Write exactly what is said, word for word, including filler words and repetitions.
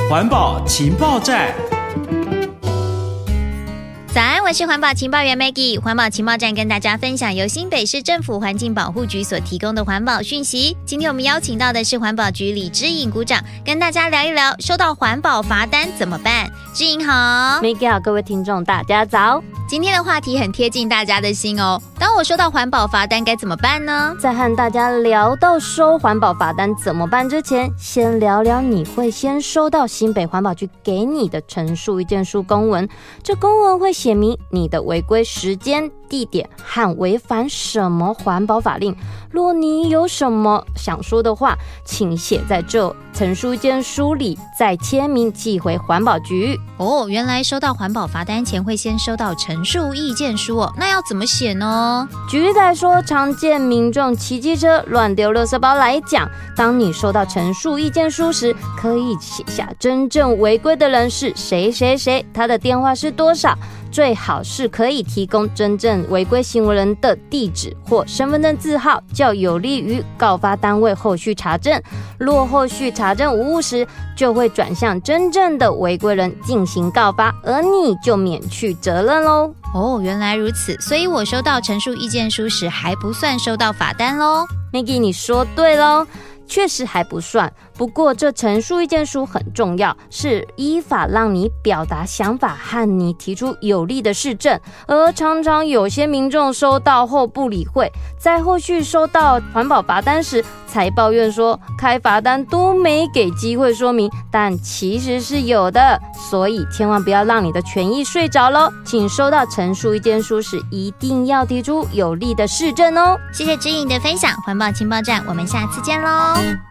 环保情报站。 早安，我是环保情报员 Maggie。环保情报站跟大家分享由新北市政府环境保护局所提供的环保讯息。今天我们邀请到的是环保局李之颖股长，跟大家聊一聊收到环保罚单怎么办。之颖好。 Maggie 好，各位听众大家早。 今天的话题很贴近大家的心哦。当我收到环保罚单该怎么办呢？ 在和大家聊到收环保罚单怎么办之前，先聊聊你会先收到新北环保局给你的陈述意见书公文。这公文会写明你的违规时间、地点和违反什么环保法令。若你有什么想说的话，请写在这陈述意见书里，再签名寄回环保局。 哦，原来收到环保罚单前会先收到陈述意见书哦，那要怎么写呢？ 举例来说，常见民众骑机车乱丢垃圾包来讲，当你收到陈述意见书时，可以写下真正违规的人是谁谁谁，他的电话是多少，最好是可以提供真正违规行为人的地址或身份证字号，较有利于告发单位后续查证。若后续查证无误时，就会转向真正的违规人进行告发，而你就免去责任咯。 哦，原来如此，所以我收到陈述意见书时还不算收到罚单咯。 Maggie 你说对咯，确实还不算，不过这陈述意见书很重要，是依法让你表达想法和你提出有利的事证，而常常有些民众收到后不理会，在后续收到环保罚单时才抱怨说开罚单都没给机会说明，但其实是有的，所以千万不要让你的权益睡着咯，请收到陈述意见书时一定要提出有利的事证哦。 谢谢之颖的分享，环保情报站，我们下次见咯。